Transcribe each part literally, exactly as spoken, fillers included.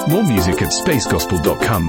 More music at space gospel dot com.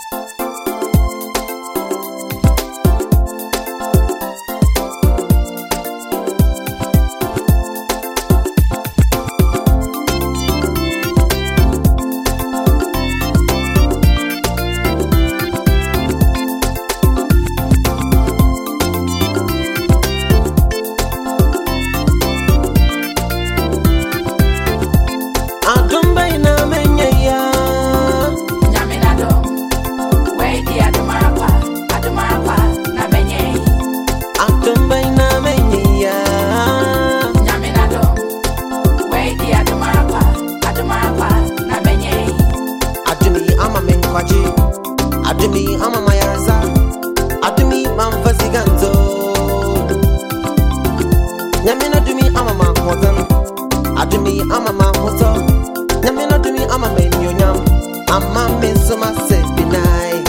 Adumi ama mayarza, adumi manfasi ganzo. Nyamina dumi ama mahotan, adumi ama mahoto. Nyamina dumi ama menyonyam, ama mensoma se binai.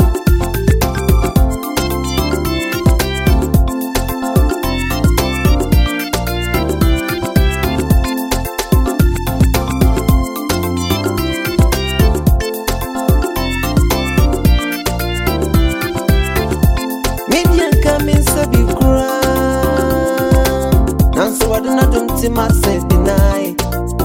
Myself deny.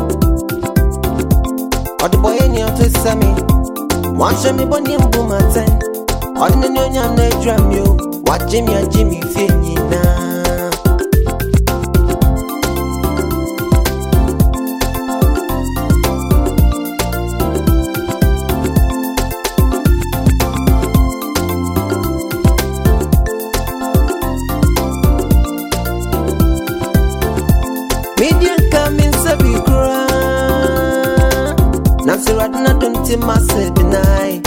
Or the boy in your face, me. Watch me, bonny and boom at ten. Or the nyonya na drum you. Watch Jimmy and Jimmy Finny now. Myself deny.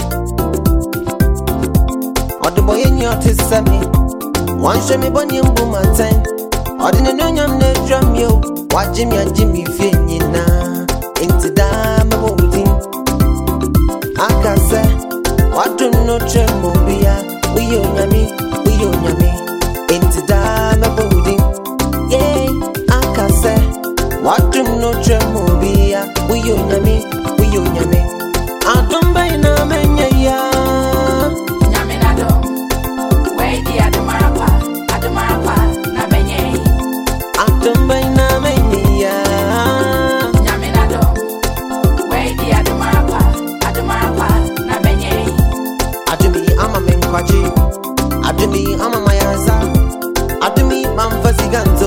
Or the boy in your taste me. One show me bonny and boom at ten. Or the nyonya na drum you. Watch Jimmy and Jimmy Finny now. Into that my holding. I can say, what do no tremble be? We own yummy, we own yummy. Into that my holding. Yeah, I can say, what do no tremble be? We own yummy, we own yummy. Adumba ina menya ya Nyamina dom Wedi adumarapa Adumarapa na menye Adumba ina menya ya Nyamina dom Wedi adumarapa Adumarapa na menye Adumi ama menkwaji Adumi ama mayarza Adumi manfasi ganzo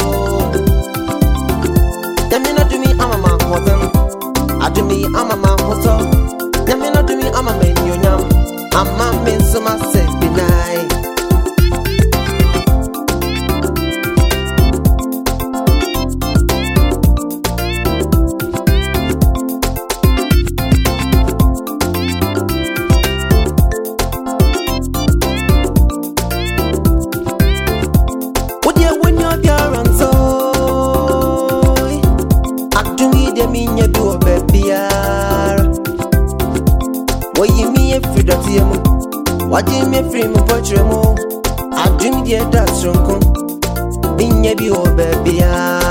Nyamina dumi ama mahotan Adumi ama mahoto Nyamina dumi ama menyonyam Ama mensoma se binai. Would you win your garanzo? Adumi de minya do a baby. What you mean if you don't see me? What you mean free me for tremo? I dream the that's wrong. Being a be over baby.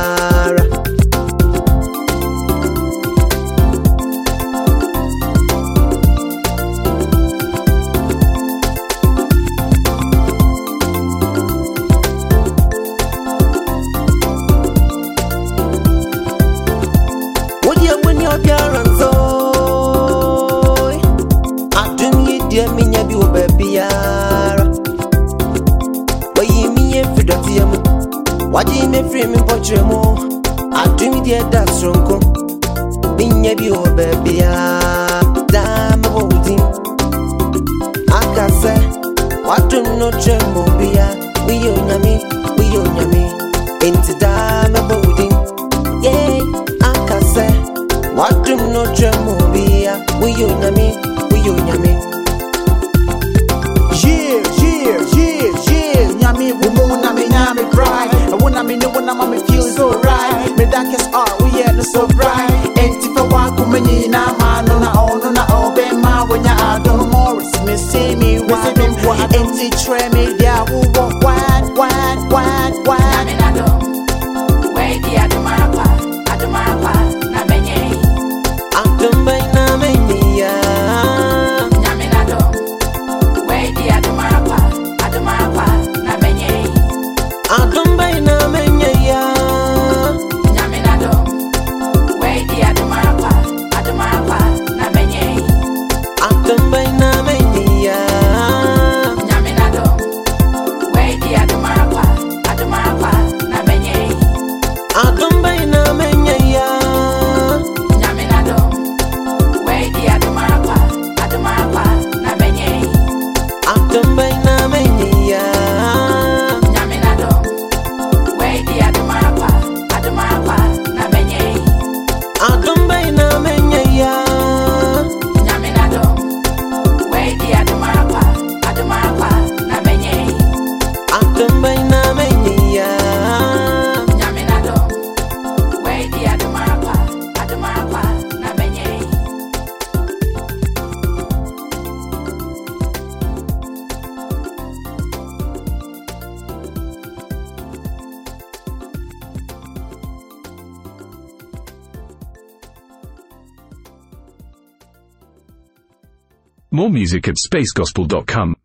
What you win your parents? Minya bi wo babiara Oyi miye fridoti emu Waji me free me potremo Adumi die da stronko Minya bi wo babiara Da me holding Akase Watu no trembo bia We yo nyami We yo nyami Inti da me holding Yeah Akase Watu no trembo bia We yo nyami We yo nyami Yeah, yeah, yeah, yeah. Nyami wumu na me nyami cry. And when I'm in the one I'm me feel so right. Me darkest hour we yeah no so bright. Enti fe wa kumenyi na ma no na ono na obe ma wenya adon Morris. Me see me wa enti tre me dia wo walk wide, wide, wide, wide. Nyamina dom Wedi adumarapa Adumarapa na menye Adumba ina menya More music at space gospel dot com.